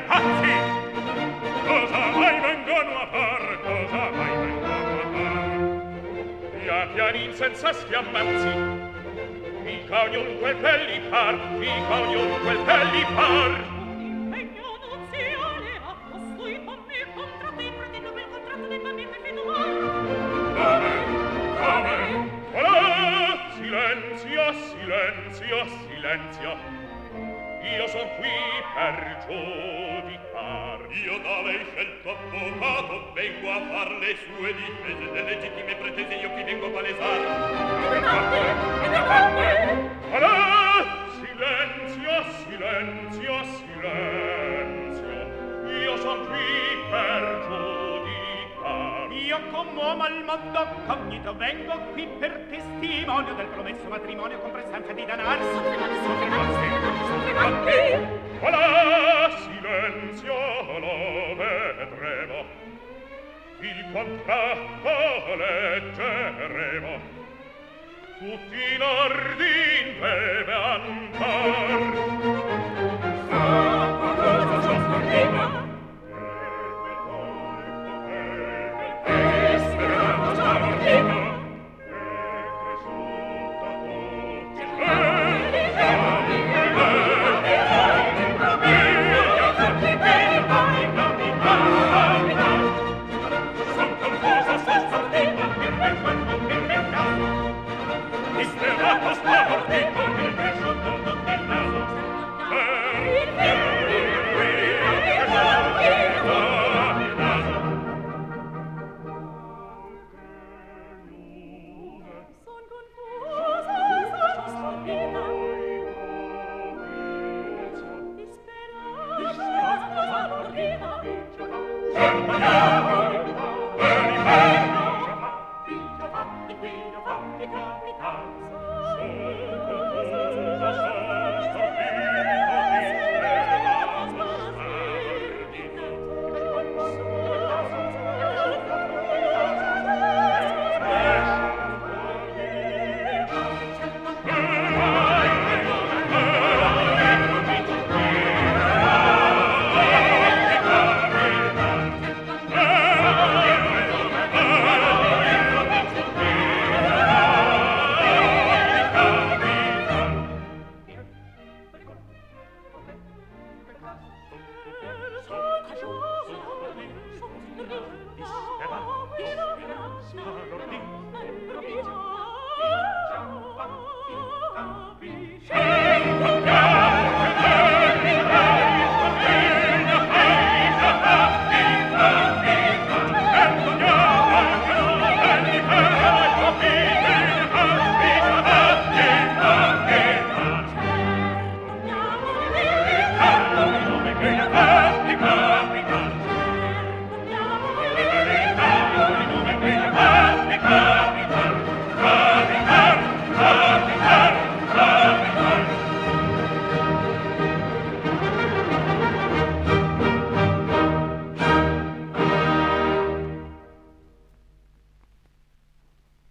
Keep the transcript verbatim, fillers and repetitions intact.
pazzi! Cosa mai vengono a far? Cosa mai vengono a far? Via pianin senza schiamazzi, dica ognunque che li par, dica ognunque che li par. L'impegno nuziale ha costui con me contratto e pretendo quel contratto del bambino individuale. Come? Come? Voilà! Silenzio, silenzio, silenzio. Io son qui per giudicar. Io da lei scelto avvocato vengo a far le sue difese, le legittime pretese io qui vengo a palesar. Voilà! Silenzio, silenzio, silenzio. Io son qui per giudicar. Io come uomo al mondo cognito vengo qui per testimonio del promesso matrimonio con presenza di denaro. Voilà! Silenzio, lo vedremo. Il contratto leggeremo. Tutti in ordin deve andar. Sopra cosa ciò stornima, E sperato già ordino. Disperata, disperata,